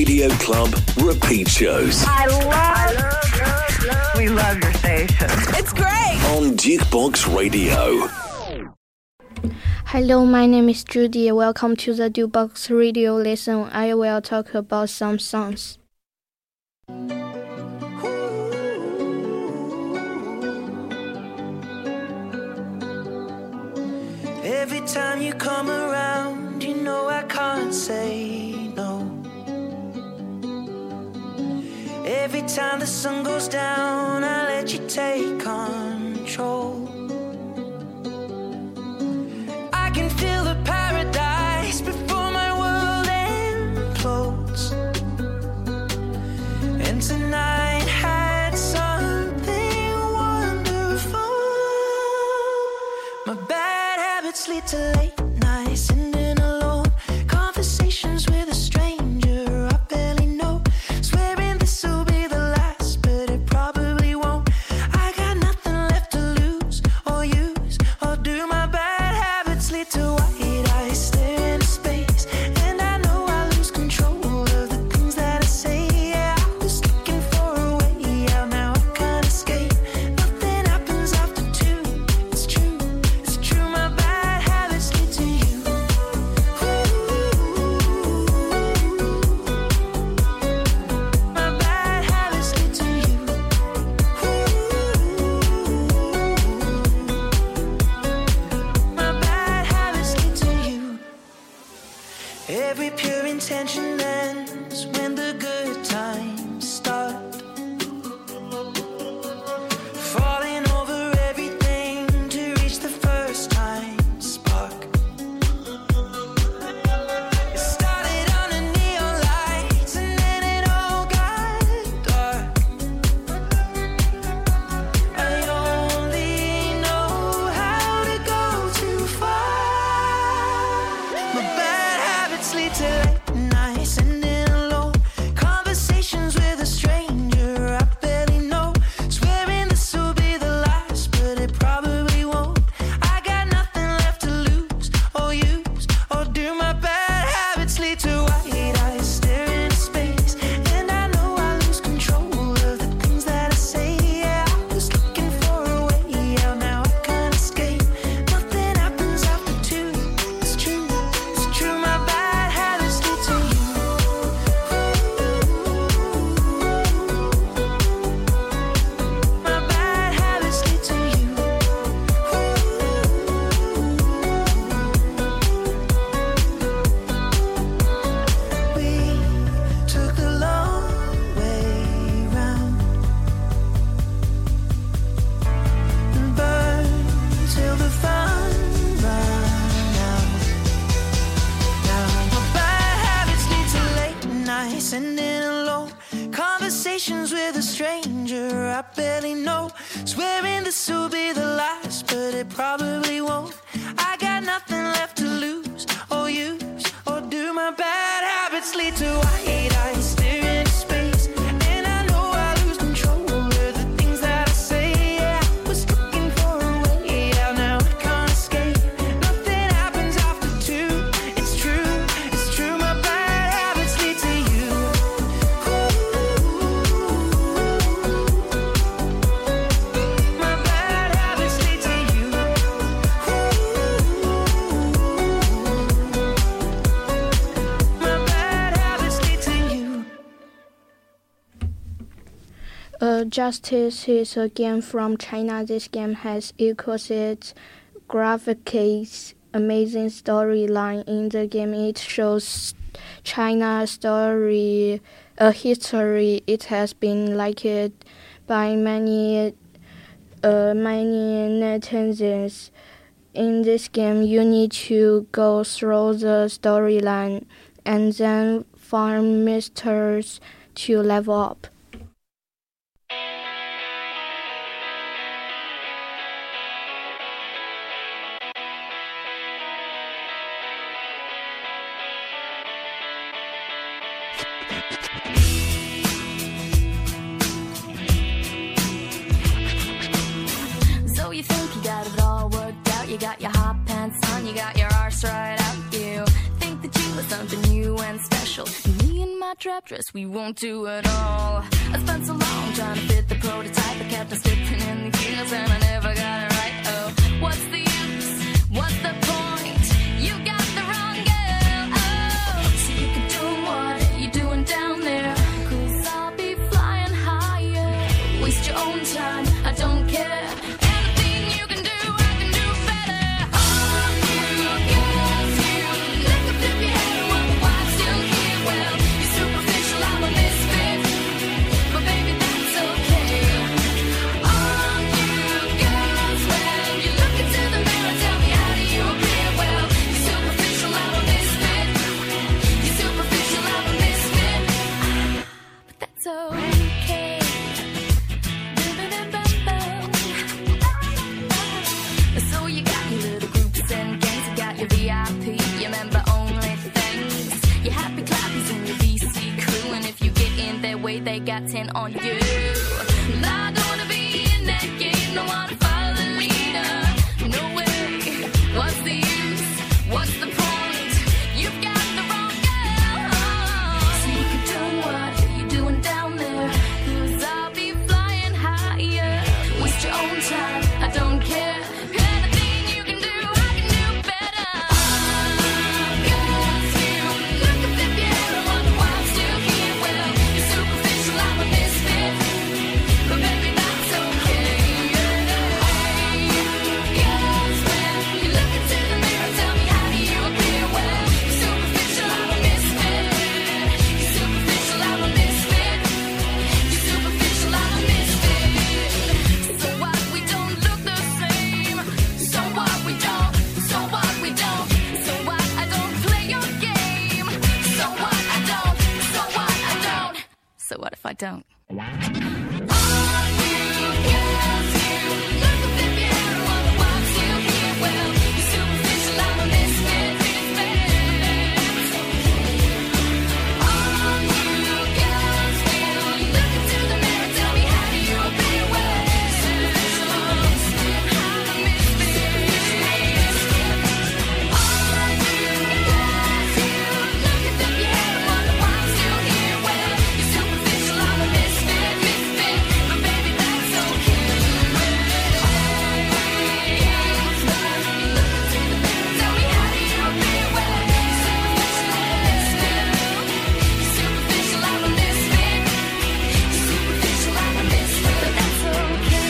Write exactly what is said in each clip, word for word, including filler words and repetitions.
Radio Club repeat shows. I love, I love, love, love. We love your station. It's great. On Jukebox Radio. Hello, my name is Judy. Welcome to the Jukebox Radio lesson. I will talk about some songs. Every time you come around, you know I can't say no. Every time the sun goes down, I let you take control. I can feel the paradise before my world implodes. And tonight had something wonderful. My bad habits lead to late nights, sitting alone, conversations with a stranger I barely know, swearing this will be the last, but it probably won't. I got nothing left to lose or use or do. My bad habits lead to white eyes staring into space, and I know I lose control of the things that I say. Yeah, I was looking for a way out, now I can't escape. Nothing happens after two. It's true, it's true. My bad habits lead to you. My bad habits lead to you. My bad habits lead to you. Every pure intention ends when the good times start. Falling over everything to reach the first time spark. It started under neon lights and then it all got dark. I only know how to go too far. My bad habits lead to late nights, sitting alone, conversations with a stranger I barely know, swearing this will be the last, but it probably won't. I got nothing left to lose or use or do. My bad habits lead to white eyes staring into space, and I know I lose control of the things that I say. Yeah, I was looking for a way out, now I can't escape. Nothing happens after two. It's true, it's true. My bad habits lead to you. My bad habits lead to you. We took the long way round and burned till the fun ran out. Now my bad habits lead to late nights, sitting alone, conversations with a stranger I barely know, swearing this will be the last, but it probably won't. I got nothing left to lose or use or do. My bad habits lead to white eyes staring into space, and I know I lose control of the things that I say. Yeah, I was looking for a way out, now I can't escape. Nothing happens after two. It's true, it's true. My bad habits lead to you. My bad habits lead to you. My bad habits lead to you. Uh, Justice is a game from China. This game has exquisite graphics, amazing storyline. In the game, it shows China's story, a history. It has been liked by many, uh, many netizens. In this game, you need to go through the storyline and then find mysteries to level up. So you think you got it all worked out, you got your hot pants on, you got your arse right out, you think that you are something new and special. You in my trap dress, we won't do it all. I spent so long trying to fit the prototype, I kept on slipping in the gears and I never got it right. Oh, what's the use? What's the point? You got the wrong girl. Oh, so you can do what you're doing down there, 'cause I'll be flying higher. Waste your own time, I don't care. Anything you can do, I can do better. On you, yes, you. Look up if your head, wonder why I'm still here. Well, you're superficial, I'm a misfit, but baby, that's okay. On you, girls, when you look into the mirror, tell me how do you appear? Well, you're superficial, I'm a misfit. You're superficial, I'm a misfit, but that's okay. So you got your little groups and gangs, you got your V I P, your member only things, your happy clappies and your V C crew, and if you get in their way, they got ten on you. I don't wanna be in that game, don't wanna follow the leader, no way. What's the use? What's the point? You've got the wrong girl. So you can do what you're doing down there, 'cause I'll be flying higher. Waste your own time, I don't care. Anything you can do, I can do better. Girls, you look up if your head, I wonder why I'm still here. Well, you're superficial, I'm a misfit, but baby, that's okay. Girls, when you look into the mirror, tell me how do you appear? Well, you're superficial, I'm a misfit. You're superficial, I'm a misfit. You're superficial, I'm a misfit. So what? We don't look the same. So what? We don't. So what? We don't. So what? I don't play your game. So what? I don't. So what? I don't. So what if I don't? On you, yes, you. Look up if your head, wonder why I'm still here. Well, you're superficial, I'm a misfit. On you, yes, you. Look into the mirror, tell me how do you appear? Well, you're superficial, I'm a misfit. I'm a misfit. On you, yes, you. Look up if your head, wonder why I'm still here. Well, you're superficial, I'm a misfit, misfit, but baby, that's okay. Yes, well, you look into the mirror, tell me how do you appear? Well, you're superficial, I'm a misfit. You're superficial, I'm a misfit. You're superficial, I'm a misfit, but that's okay.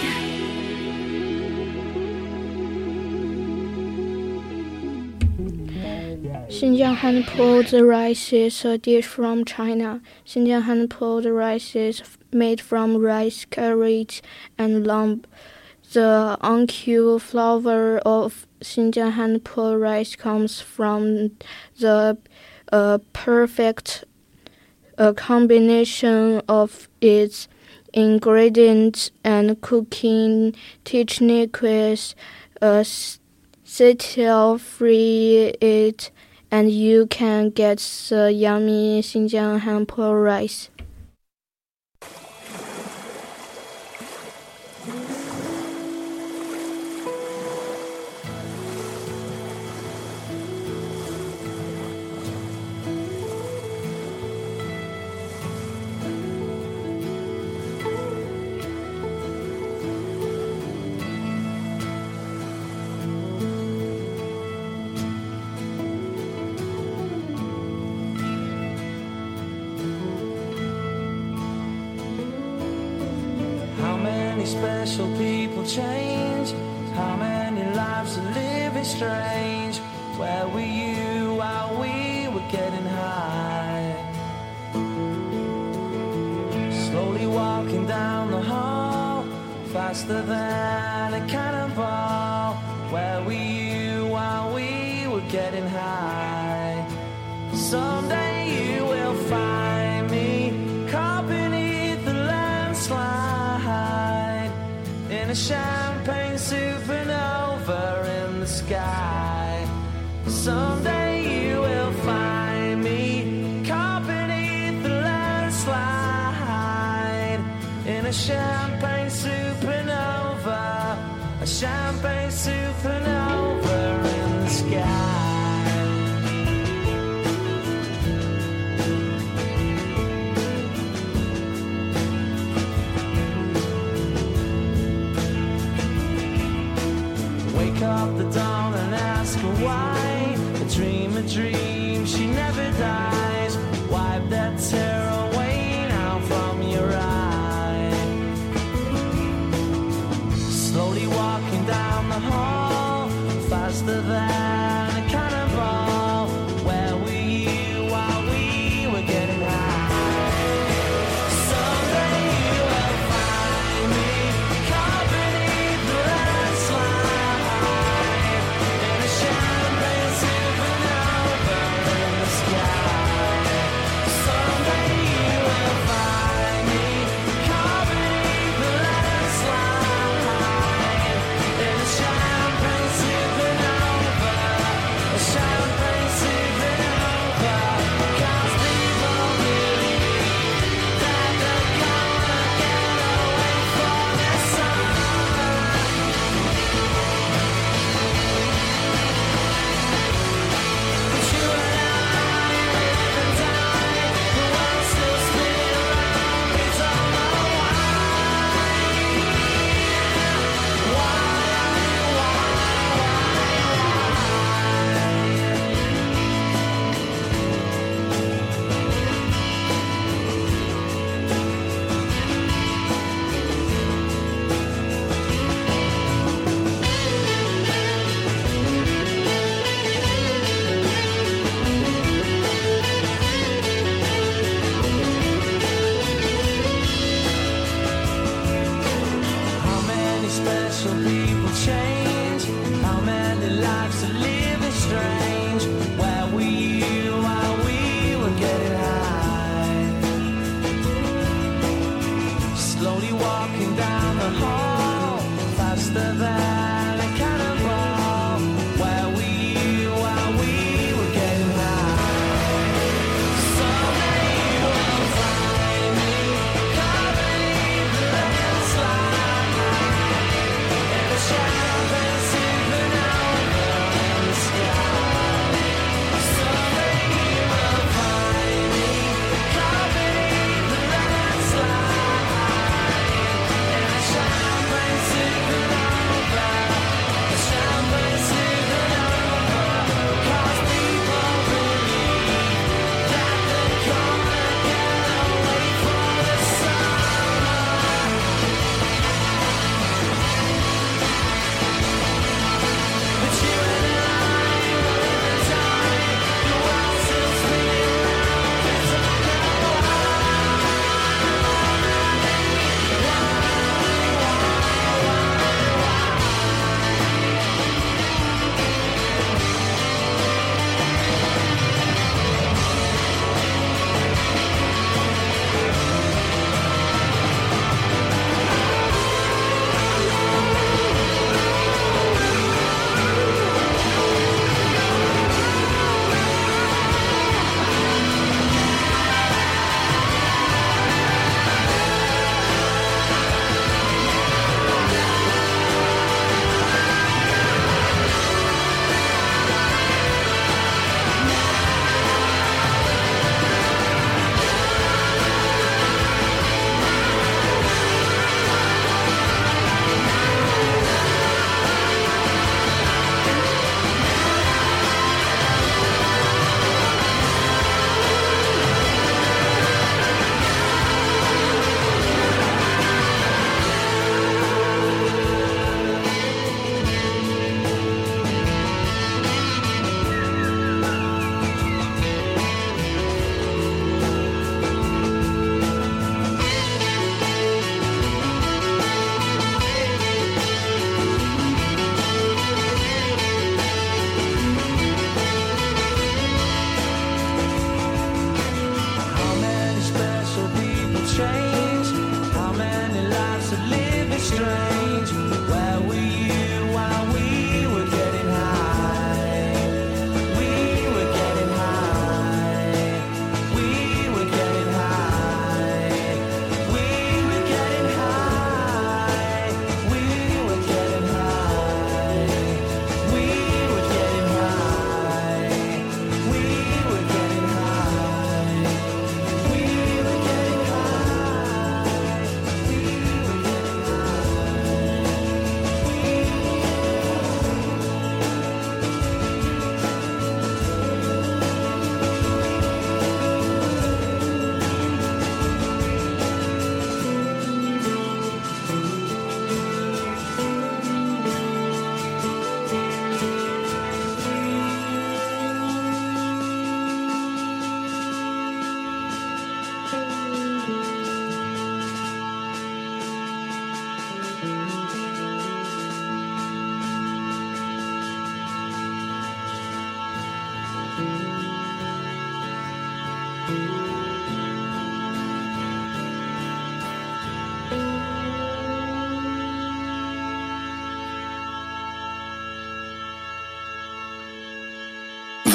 Xinjiang hand pulled rice is a dish from China. Xinjiang hand pulled rice is f- made from rice, carrots, and lump. The uncured flavor of Xinjiang hand pulled rice comes from the uh, perfect uh, combination of its ingredients and cooking techniques. Uh, s- Settle-free it, and you can get the yummy Xinjiang hand pulled rice. How many special people change? How many lives are living strange? Where were you while we were getting high? Slowly walking down the hall, faster than a cannonball. Where were you while we were getting high? Someday you will find me caught beneath the landslide in a champagne supernova in the sky. Someday you will find me caught beneath the landslide in a champagne supernova, a champagne supernova in the sky.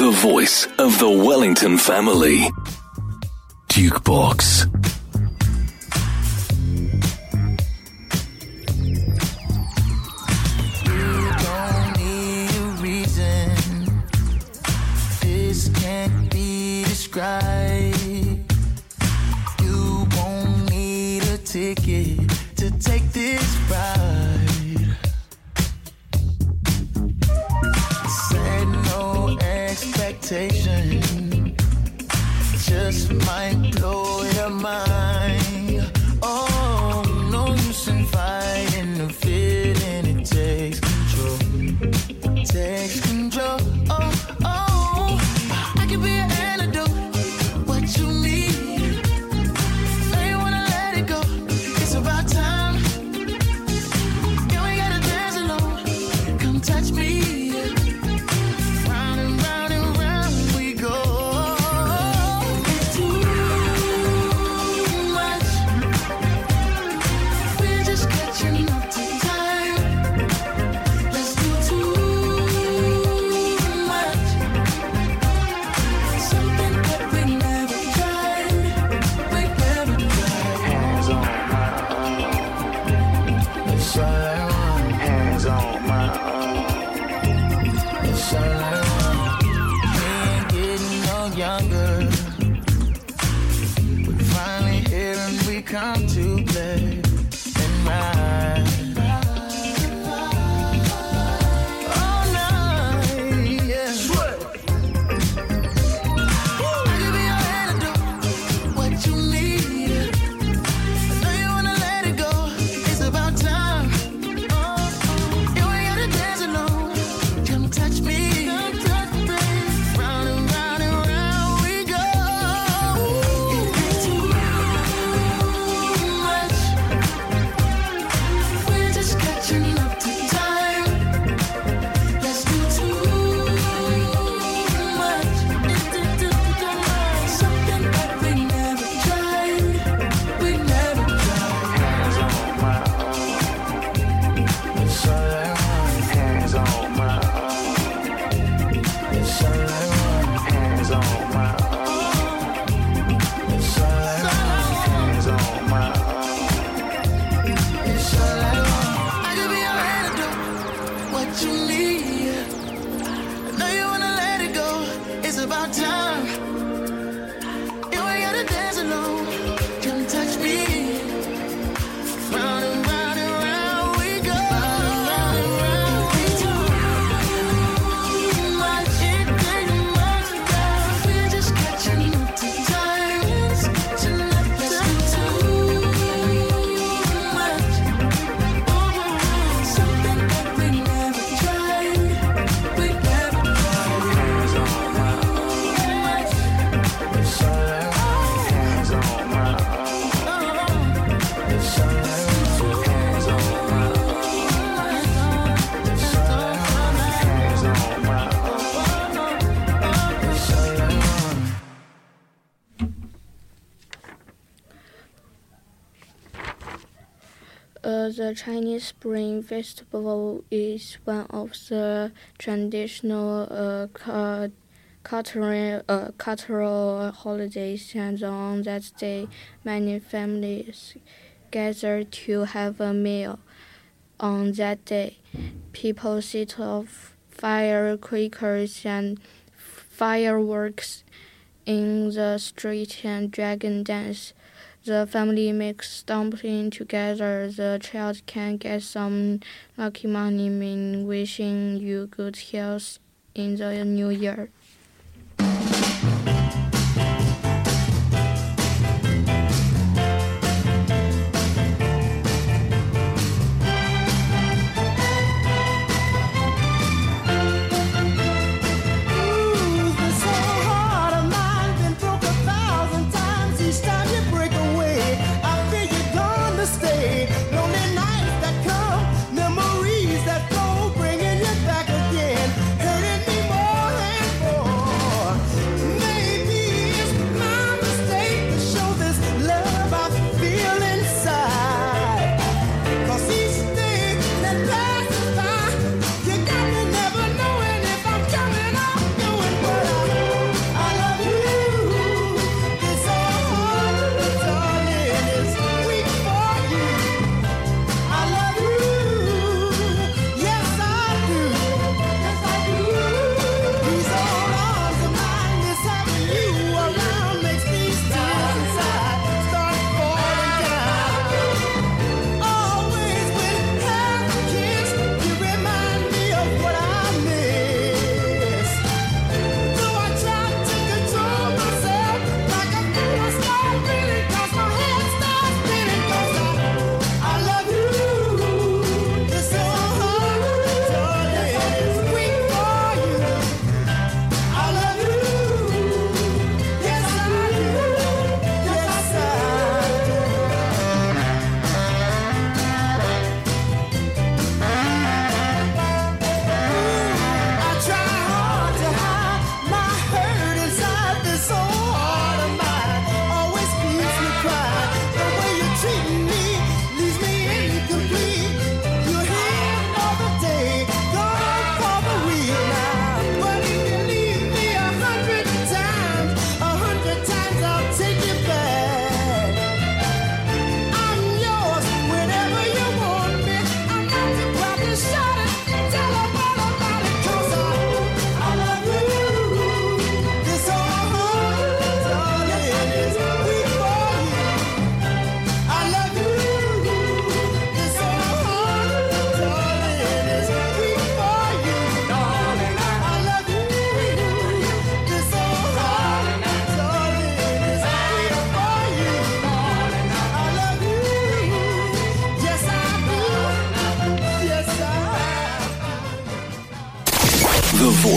The voice of the Wellington family. Jukebox. You won't need a ticket to take this ride. Set no expectation, just might blow your mind. Oh, no use in fighting the feeling, it takes control. Takes control. Oh, oh, I could be an antidote. Come to play and ride all night, yeah. Sweat. I could be your antidote, what you need. I know you wanna let it go, it's about time. Oh, oh. You ain't gotta dance alone, come touch me. Come touch me. Round and round and round we go. Uh, the Chinese Spring Festival is one of the traditional uh, cu- cultural, uh, cultural holidays, and on that day, many families gather to have a meal. On that day, people set off firecrackers and fireworks in the street and dragon dance. The family makes dumpling together. The child can get some lucky money, mean wishing you good health in the new year. Memories that go, bringing you back again, hurting me more and more.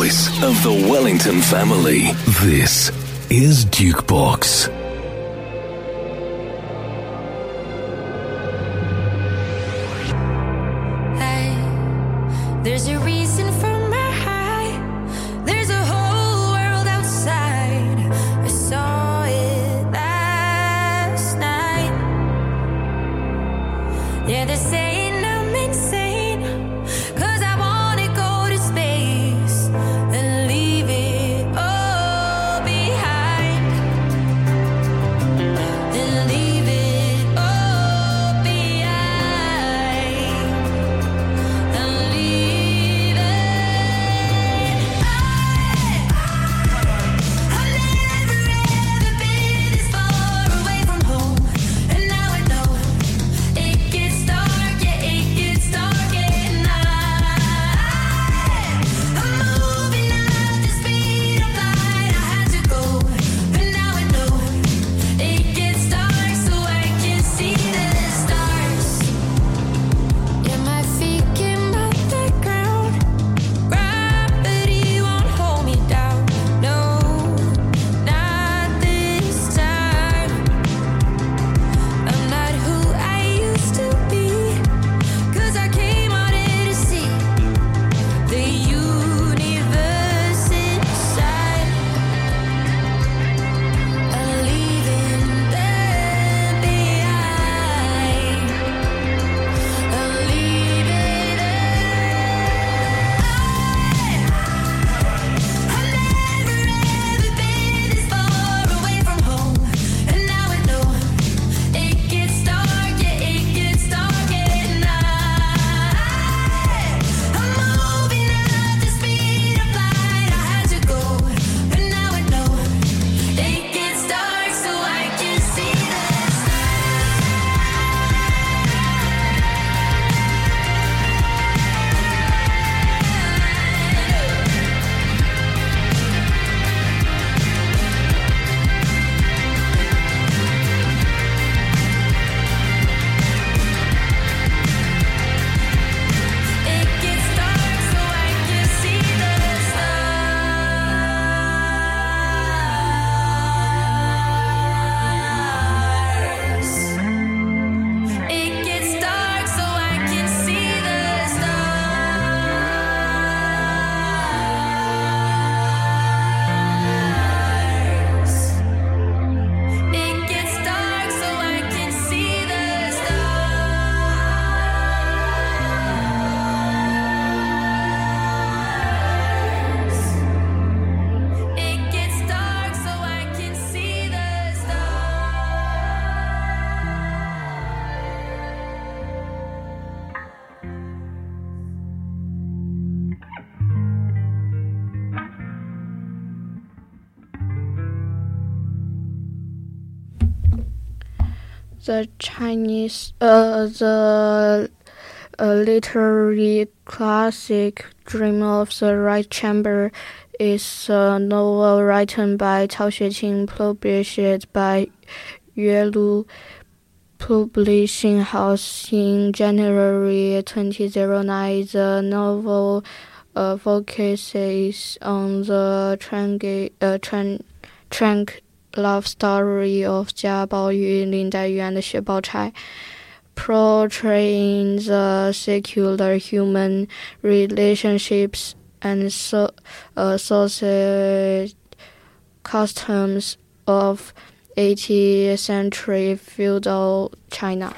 voice of the Wellington family. This is Dukebox. Hey, there's a reason for my high. There's a whole world outside. I saw it last night. Yeah, they're saying I'm insane, 'cause I wanna go to space and leave it all behind. And leave it all behind. And leave it. I, I've never ever been this far away from home, and now I know it gets dark, yeah, it gets dark at night. I'm moving at the speed of light. I had to go, but now I know it gets dark, so I can see the stars. Yeah, my feet came off the ground. Gravity won't hold me down. No, not this time. I'm not who I used to be, 'cause I came out here to see the universe inside. I'm leaving them behind. I'm leaving them. I've never ever been this far away from home, and now I know it gets dark, yeah, it gets dark at night. I'm moving at the speed of light. I had to go, but now I know it gets dark, so I can see the It gets dark, so I can see the stars. It gets dark, so I can see the stars. It gets dark, so I can see the stars. It gets dark, so I can see the The Chinese, uh, the uh, literary classic Dream of the Right Chamber is a novel written by Cao Xueqing, published by Yuelu Publishing House in January twenty oh nine. The novel uh, focuses on the tranqui- uh, tran- trank love story of Jia Baoyu, Lin Daiyu, and Xue Baochai, portraying the secular human relationships and so, uh, social customs of eighteenth century feudal China.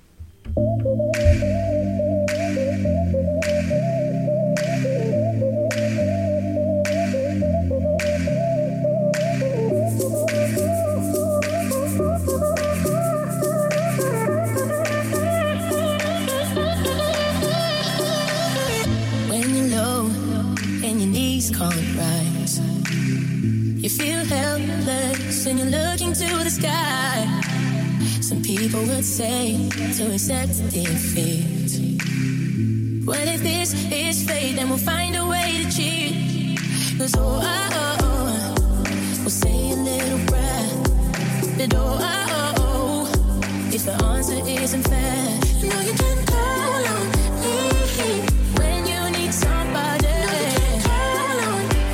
When you're low and your knees can't rise, you feel helpless and you're looking to the sky. Some people would say to accept defeat. Well, if this is fate, then we'll find a way to cheat. 'Cause oh, oh, oh, oh, we'll say a little prayer. But oh, oh, oh, if the answer isn't fair, you know you can call on me when you need somebody. No, you can call on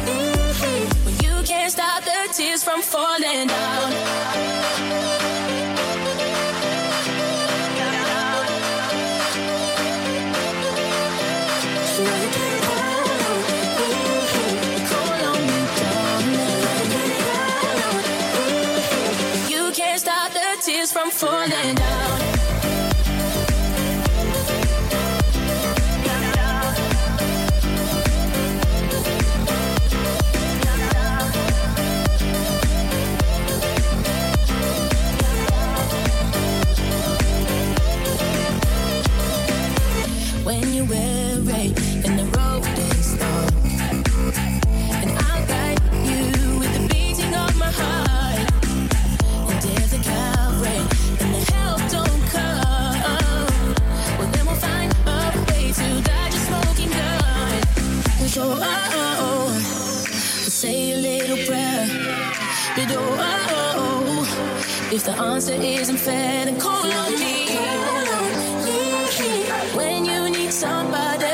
falling down. Call on me, darling. You can't stop the tears from falling down. When you weary and the road is long, and I'll guide you with the beating of my heart. And if the Calvary and the help don't come, well then we'll find a way to dodge a smoking gun. So oh, oh, oh, say a little prayer, but oh, oh, oh, if the answer isn't fair, then call on me. When you need somebody,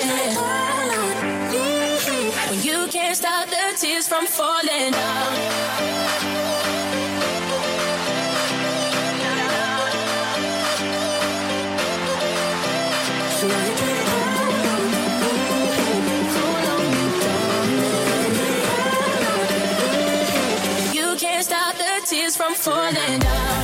when you can't stop the tears from falling down. Call on me, darling. You can't stop the tears from falling down.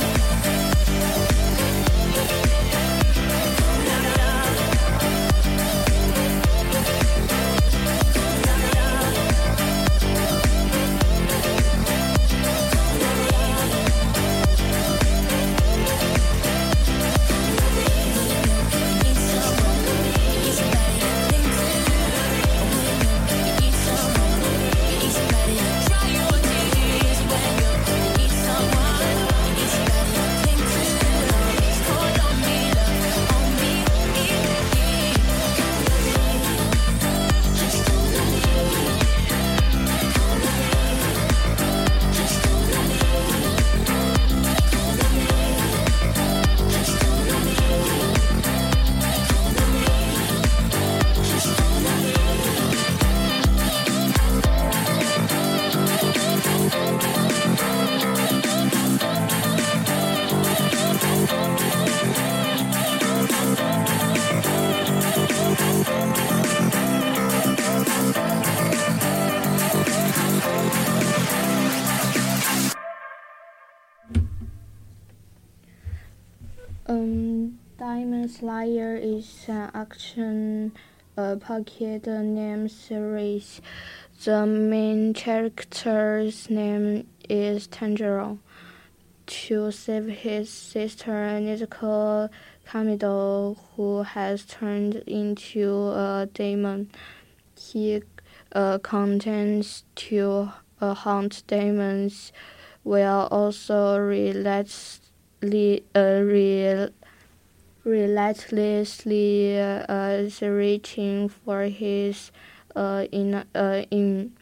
Um, Diamond Slayer is an action uh, pocket game series. The main character's name is Tanjiro. To save his sister Nezuko Kamido, who has turned into a demon, he uh, contends to uh, hunt demons while also relentlessly, uh, re- relentlessly uh, searching for his uh, in uh, in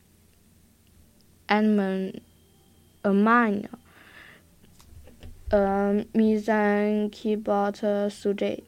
animal a mine. Um, Mizan Kibata Suje.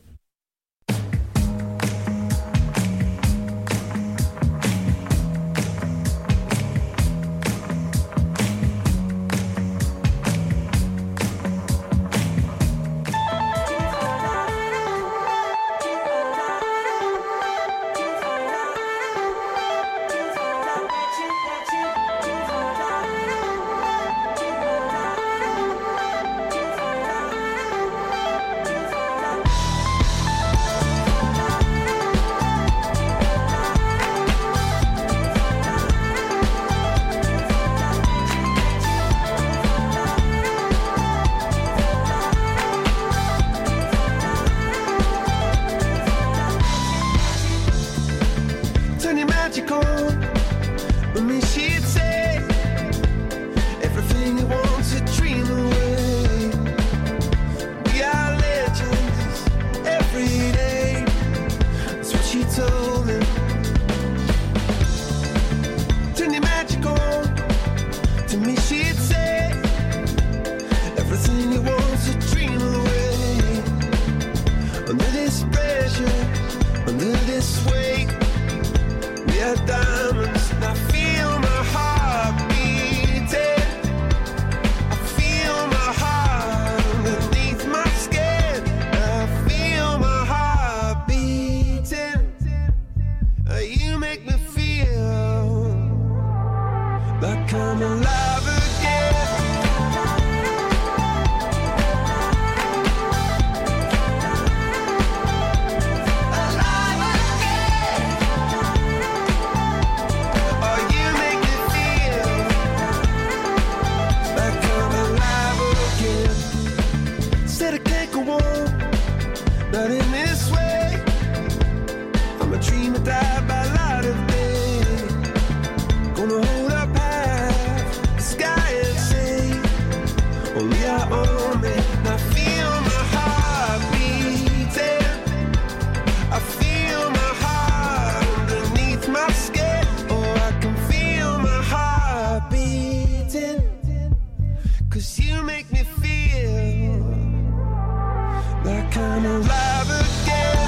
only I own me. Now feel my heart beating. I feel my heart underneath my skin. Oh, I can feel my heart beating. Cause you make me feel like I'm alive again.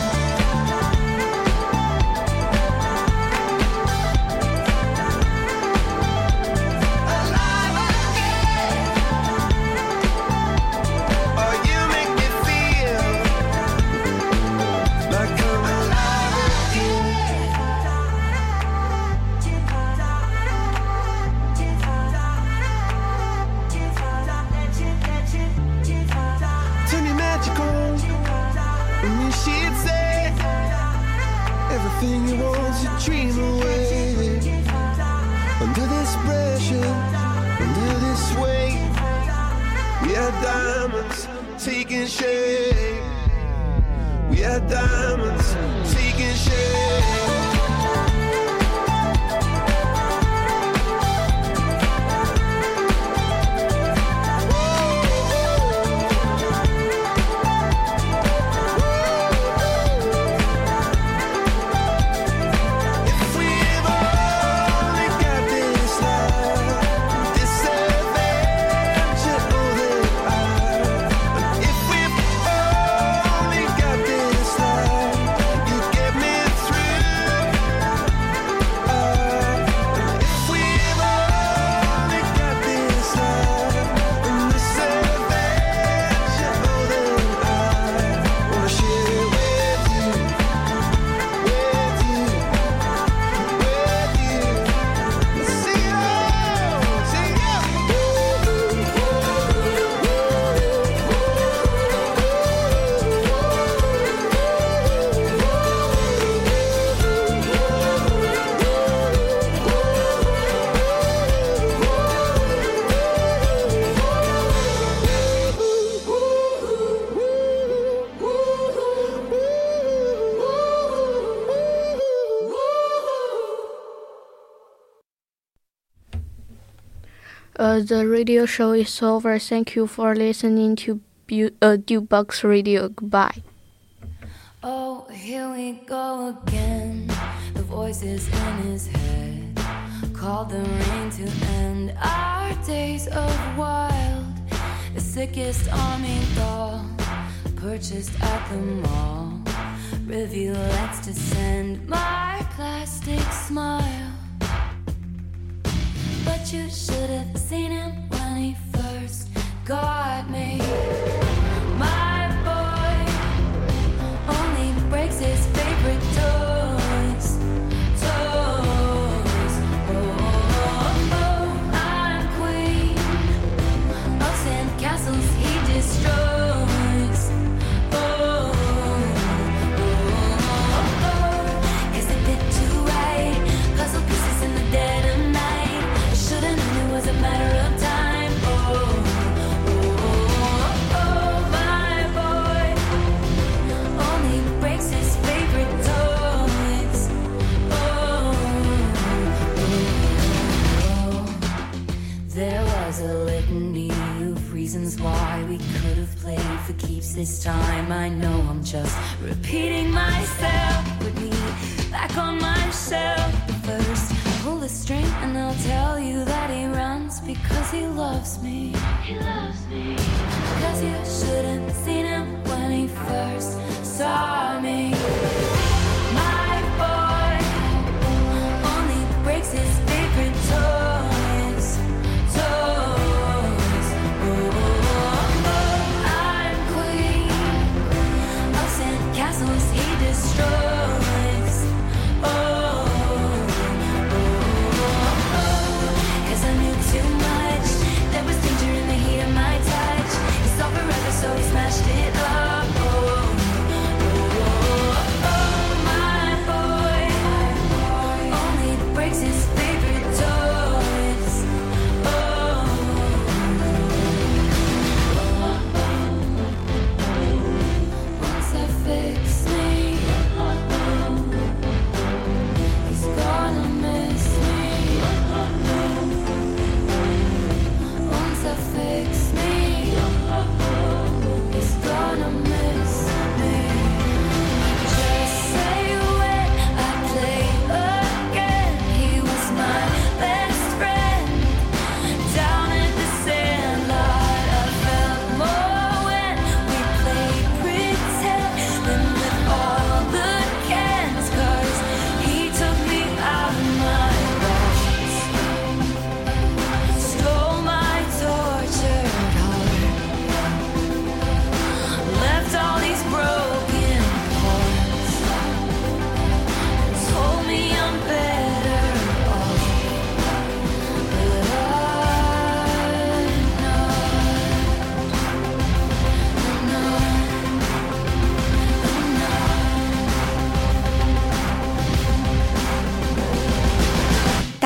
Alive again. Oh, you make me feel like I'm alive again. Turn me magical. And then she'd say, everything you want to dream away. Under this pressure, under this weight, we are diamonds taking shape. We are diamonds taking shape. Uh, the radio show is over. Thank you for listening to Bu- uh, Dukebox Radio. Goodbye. Oh, here we go again. The voices in his head called the rain to end our days of wild. The sickest army doll purchased at the mall. Review, let's descend my plastic smile. But you should have seen him when he first got me. My boy only breaks his favorite toys. Toys. Oh, oh, oh. I'm queen of sand castles he destroys. Oh, oh, oh, oh. Is it bit too right? Puzzle pieces in the dead of night. Should've known it was a matter of time. Oh, oh, oh, oh, my boy only breaks his favorite toys. Oh, oh, oh. There was a litany of reasons why we could have played for keeps this time. I know I'm just repeating myself. Put me back on my shelf. But first, pull the string and I'll tell you that he runs because he loves me. He loves me. Because you shouldn't have seen him when he first saw me. My boy only breaks his favorite toys. Toys. Oh, oh, oh. I'm queen of sand castles he destroys. Oh, cause I knew too much. There was danger in the heat of my touch. He saw forever, so he smashed it up. Oh, oh,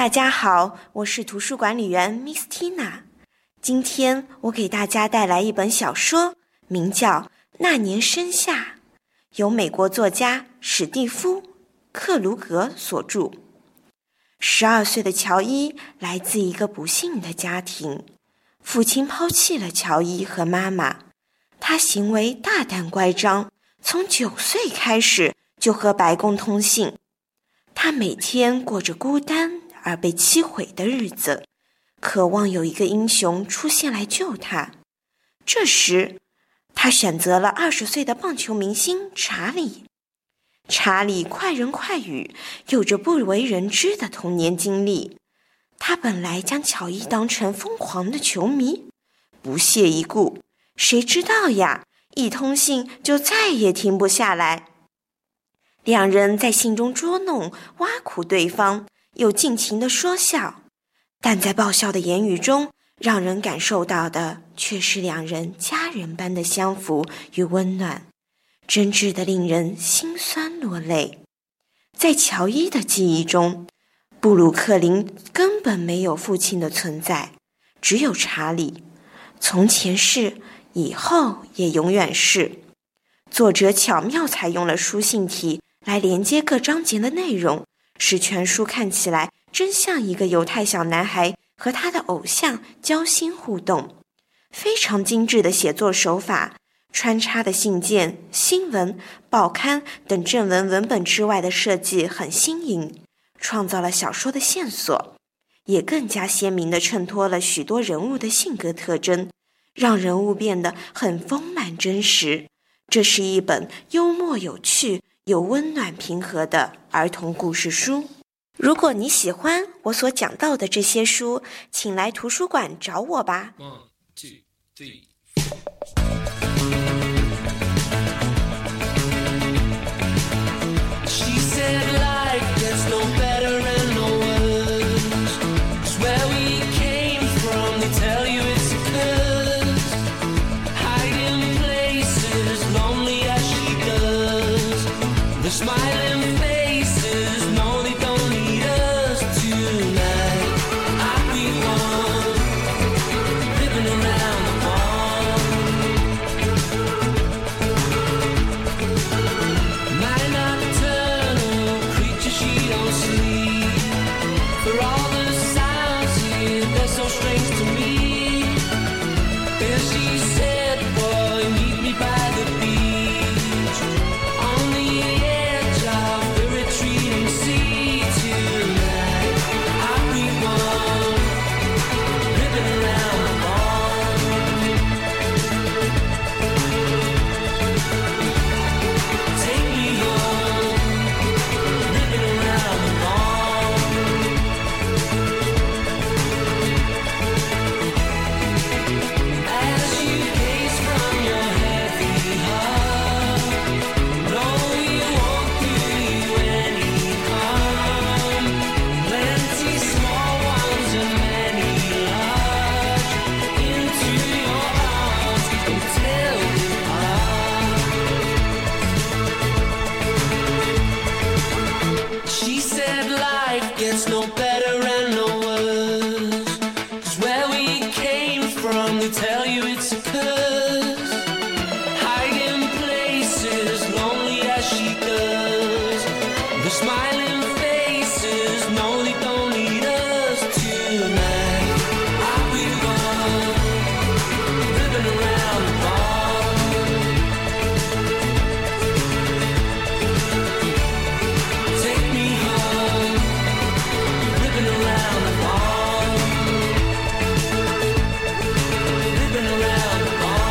大家好，我是图书管理员 Miss Tina。今天我给大家带来一本小说，名叫《那年盛夏》，由美国作家史蒂夫·克鲁格所著。十二岁的乔伊来自一个不幸的家庭，父亲抛弃了乔伊和妈妈，他行为大胆乖张，从九岁开始就和白宫通信。他每天过着孤单而被摧毁的日子，渴望有一个英雄出现来救他。这时，他选择了二十岁的棒球明星查理。查理快人快语，有着不为人知的童年经历。他本来将乔伊当成疯狂的球迷，不屑一顾。谁知道呀，一通信就再也停不下来。两人在信中捉弄、挖苦对方，又尽情地说笑，但在爆笑的言语中，让人感受到的却是两人家人般的相扶与温暖，真挚的令人心酸落泪。在乔伊的记忆中，布鲁克林根本没有父亲的存在，只有查理。从前是，以后也永远是。作者巧妙采用了书信体来连接各章节的内容，使全书看起来真像一个犹太小男孩和他的偶像交心互动。非常精致的写作手法，穿插的信件、新闻、报刊等正文文本之外的设计很新颖，创造了小说的线索，也更加鲜明地衬托了许多人物的性格特征，让人物变得很丰满真实。这是一本幽默有趣又温暖平和的儿童故事书。如果你喜欢我所讲到的这些书，请来图书馆找我吧。 One, two, three. She said life gets no better and no worse. It's where we came from, they tell you it's a curse. Hiding places, lonely as she does. The smiling faces, no they don't need us tonight. I'll be one, living around the pond. My nocturnal creature, she don't sleep. For all the sounds here, they're so strange to me. Then she said, boy, meet me by the beach, on the edge of the retreating sea tonight. I'll be one, living around the pond. Take me home, living around the pond. As you gaze from your heavy heart, know you won't do you any harm. Plenty small ones and many large, into your arms and tear you apart. She said life gets no better and no worse. 'Cause where we came from, they tell you it's a curse. Hiding places, lonely as she does. The smiling faces, no they don't need us tonight. I'll be one, living around the pond. Take me home, living around the pond. Living around the pond.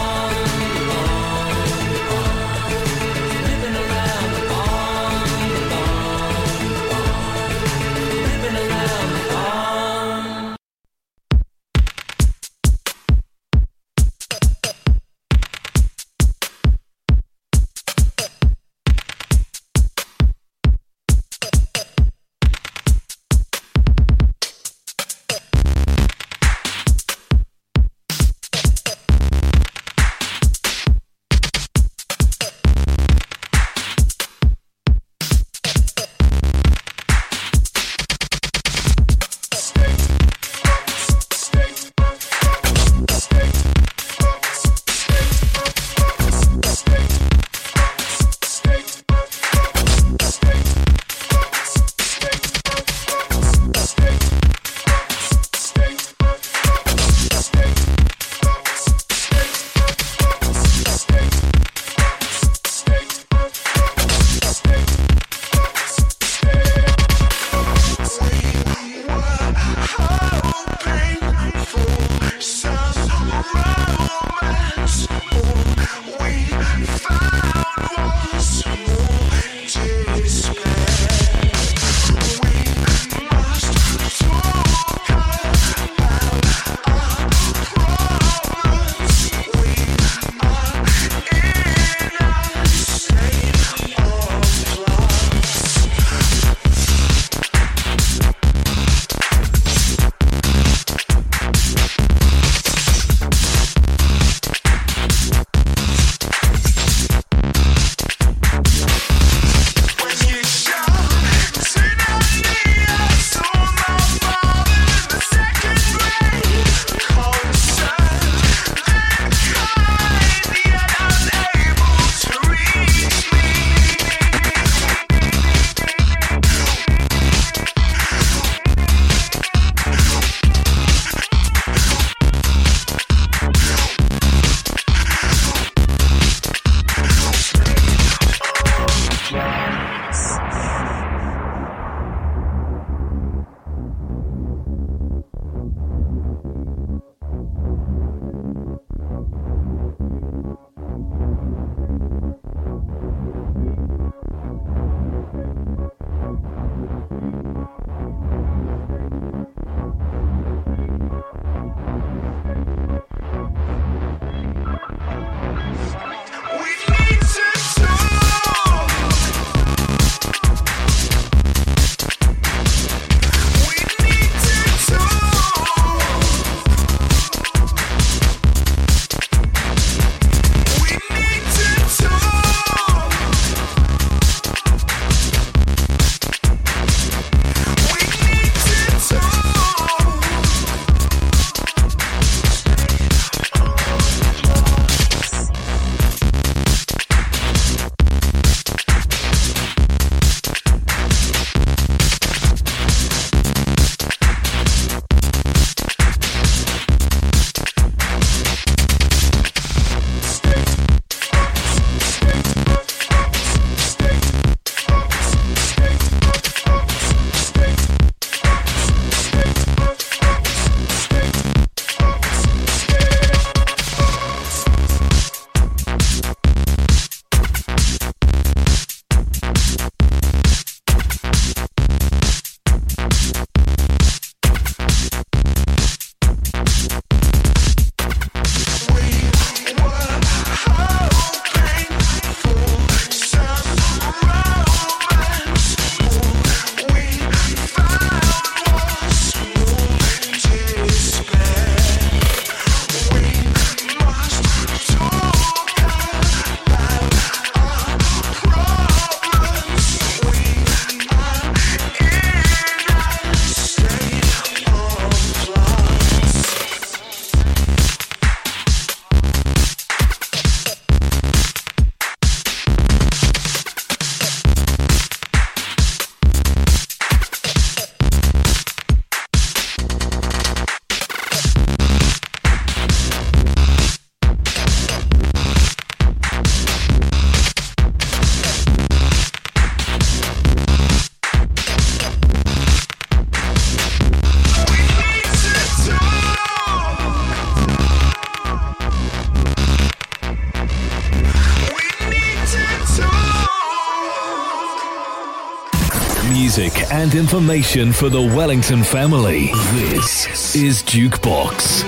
music and information for the Wellington family. This is Jukebox.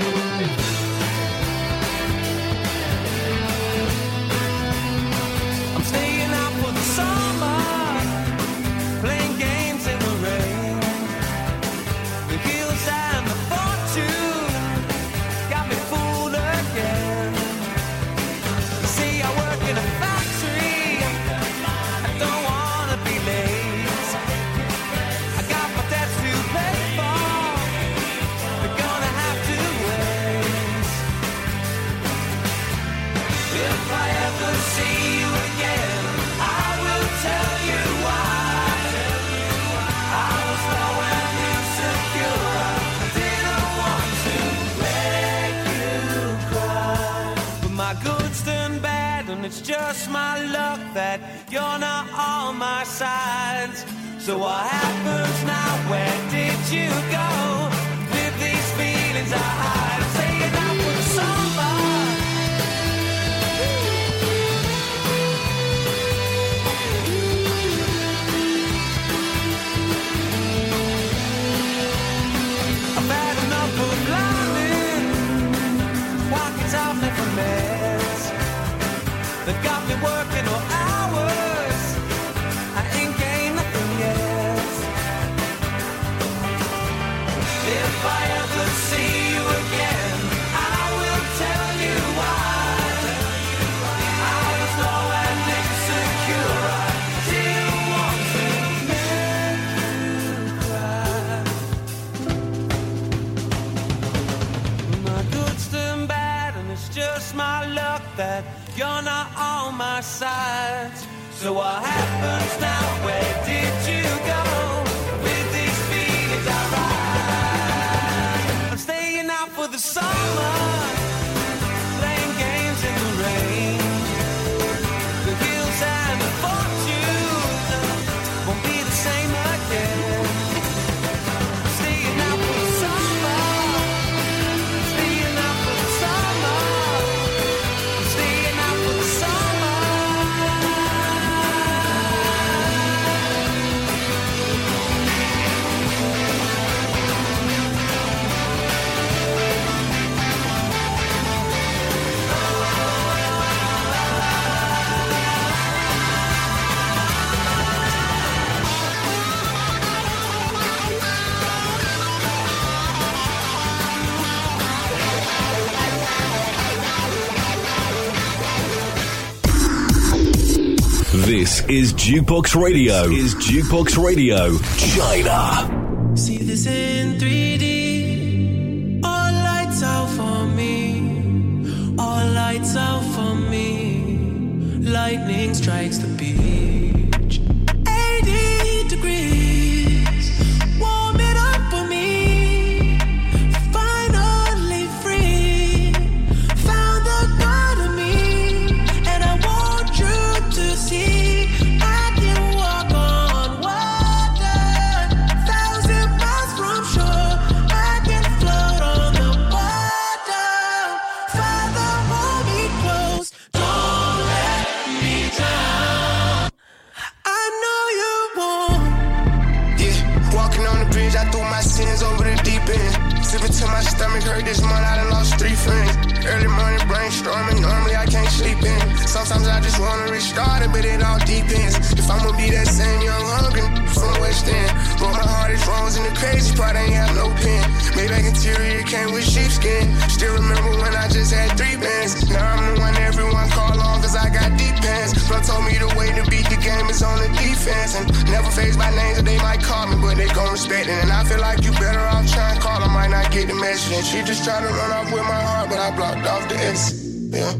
I'm staying out for the summer, playing games in the rain. The hills and the fortune got me fooled again. See, I work in a factory, I don't wanna be late. I got my debts to pay for, we're gonna have to wait. If I ever see you again, I will tell you why. I was low and insecure, I didn't want to make you cry. But my good's turned bad and it's just my luck that you're not on my side. So what happens now? Where did you go with these feelings I hide? I'm staying out for the summer. I've had enough of blinding, walking softly for meds. They got me working all hours, I ain't gained nothing yet. If I ever see you again, I will tell you why. I was low and insecure, I didn't want to make you cry. My good's turned bad and it's just my luck that you're not on my side. So what happens now? Where did you go with these feelings I ride? I'm staying out for the summer, playing games in the rain. The hills and the fortune won't be the same again. I'm staying out for the summer, staying out for the summer, staying out for the summer. This is Jukebox Radio. Is Jukebox Radio China? See this in three D. All lights out for me. All lights out for me. Lightning strikes the beach. eighty degrees. Warm it up for me. Finally free. Found the God of me. And I want you to see. I can walk on water. Thousand miles from shore. I can float on the water. Father, hold me close. Don't let me drown. I know you won't. Yeah, walking on the bridge, I threw my sins over the deep end. Sipping till my stomach hurt this month, I done lost three friends. Early morning brainstorming, normally I can't sleep in. Sometimes I just wanna restart it, but it all depends. If I'ma be that same young hungry from West End. Broke my heart, it's wrongs, and the crazy part ain't have no pen. Maybach interior came with sheepskin. Still remember when I just had three bands. Now I'm the one everyone call on, cause I got deep pants. Bro told me the way to beat the game is on the defense. And never phased by names that they might call me, but they gon' respect it. And I feel like you better off trying to call, I might not get the message. And she just tried to run off with my heart, but I blocked off the X. Yeah.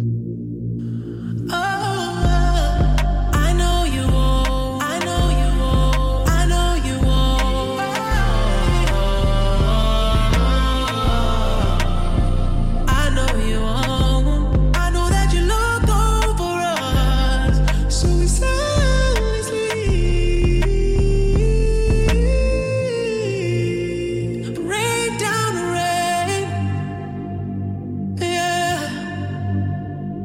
I know you won't. I know you won't. I know you won't. I know you won't. I know that you look over us, so we silently sleep. Rain down the rain, yeah.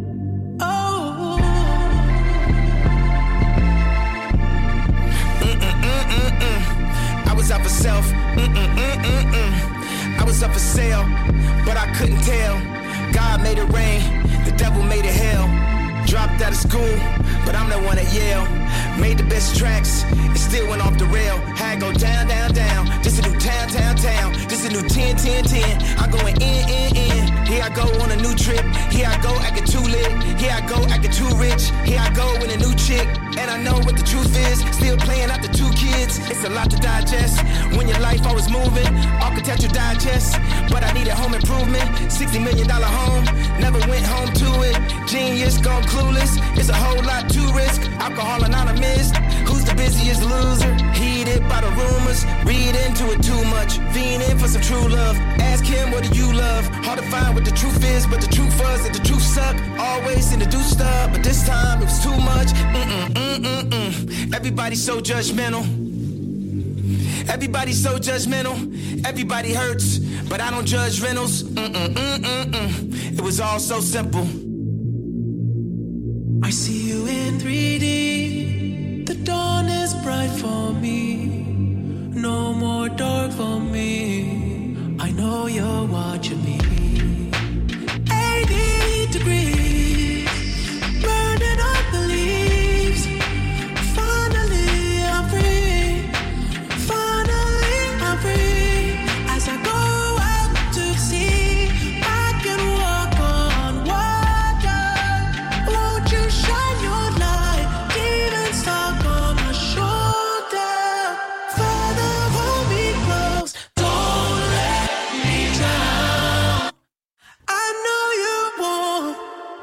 out for self. Mm-mm-mm-mm-mm. I was up for sale, but I couldn't tell. God made it rain, the devil made it hell. Dropped out of school, but I'm the one at Yale. Made the best tracks, and still went off the rail. Had to go down, down, down. Just a new town, town, town. Just a new ten, ten, ten. I'm going in, in, in. Here I go on a new trip. Here I go acting too lit. Here I go acting too rich. Here I go with a new chick. And I know what the truth is. Still playing after two kids. It's a lot to digest. When your life always moving. Architecture digest. But I needed home improvement. sixty million dollar home. Never went home to it. Genius gone clueless. It's a whole lot to risk. Alcohol Anonymous. Who's the busiest loser? Heated by the rumors. Read into it too much. Fiending for some true love. Ask him, what do you love? Hard to find what the truth is, but the truth was that the truth sucked. Always seem to do stuff, but this time it was too much. Mm-mm, mm-mm, mm. Everybody's so judgmental. Everybody's so judgmental. Everybody hurts, but I don't judge rentals. Mm-mm, mm-mm, mm. It was all so simple. I see you in three D. The dawn is bright for me. No more dark for me. I know you're watching me. eighty degrees, burning up the leaves. Finally I'm free. Finally I'm free. As I go out to sea, I can walk on water. Won't you shine your light, even stuck on my shoulder? Father, hold me close, don't let me drown. I know you won't.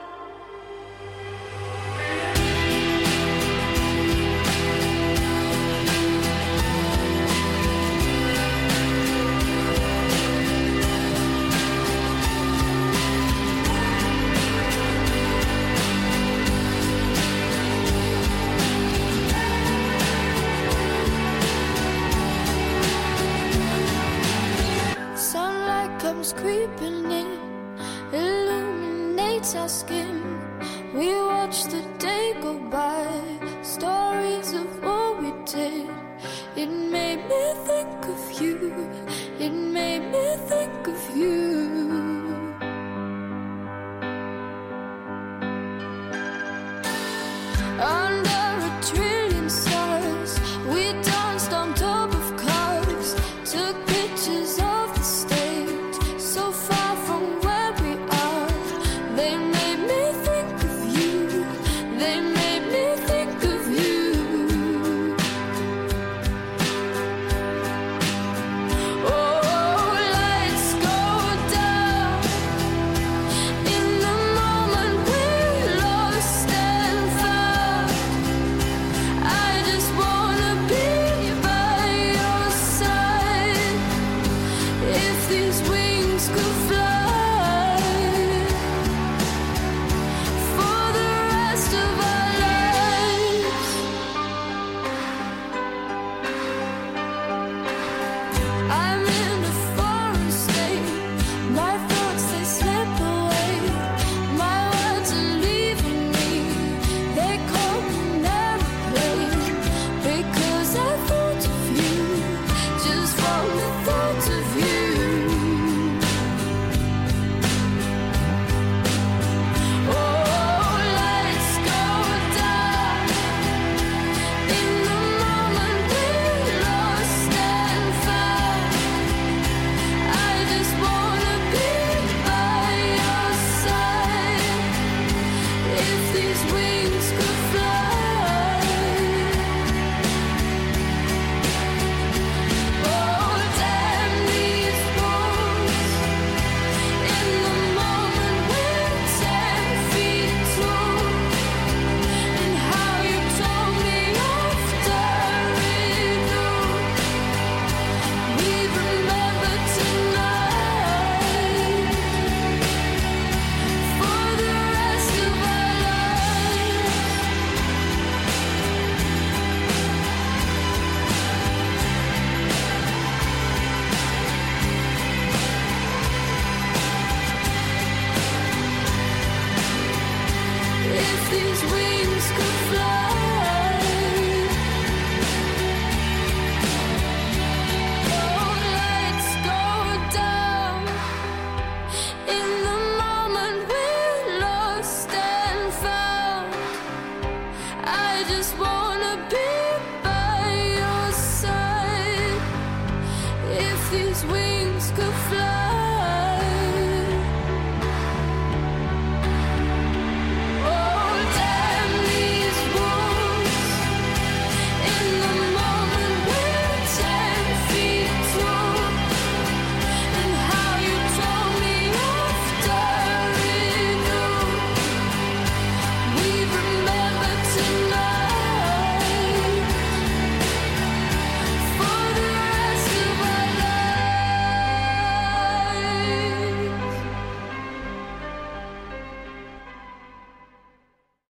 Sunlight comes creeping in, illuminates our skin. We watch the day go by, stories of what we did. It made me think of you, it made me think of you. Under a trillion stars, we danced on top of cars, took pictures of the stage, so far from where we are. They made me think of you, they made me think of you. Oh, lights go down. In the moment we lost and found, I just wanna be by your side. If these wings could fly for the rest of our lives. I'm in a foreign state. My thoughts, they slip away. My words are leaving me. They call me an airplane. Because I thought of you, just from the thought of you. Oh, lights go down. In the moment we lost and found, I just wanna be by your side. If these wings could fly. Oh, damn these walls. In the moment we're ten feet tall. And how you told me after it all. We remember tonight for the rest of our lives. If these wings could fly.